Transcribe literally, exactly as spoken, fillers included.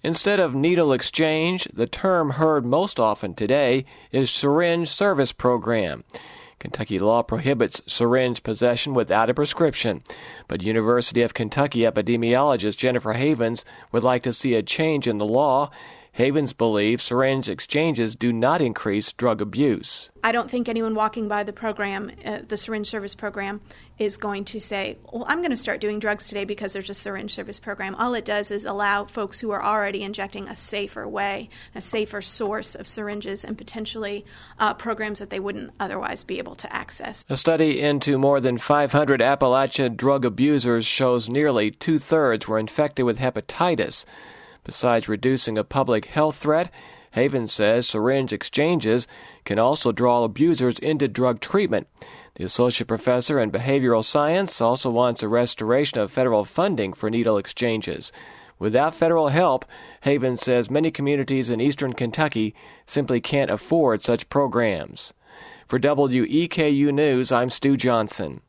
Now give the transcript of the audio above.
Instead of needle exchange, the term heard most often today is syringe service program. Kentucky law prohibits syringe possession without a prescription, but University of Kentucky epidemiologist Jennifer Havens would like to see a change in the law. Havens believes syringe exchanges do not increase drug abuse. I don't think anyone walking by the program, uh, the syringe service program, is going to say, well, I'm going to start doing drugs today because there's a syringe service program. All it does is allow folks who are already injecting a safer way, a safer source of syringes, and potentially uh, programs that they wouldn't otherwise be able to access. A study into more than five hundred Appalachia drug abusers shows nearly two-thirds were infected with hepatitis. Besides reducing a public health threat, Havens says syringe exchanges can also draw abusers into drug treatment. The associate professor in behavioral science also wants a restoration of federal funding for needle exchanges. Without federal help, Havens says many communities in eastern Kentucky simply can't afford such programs. For W E K U News, I'm Stu Johnson.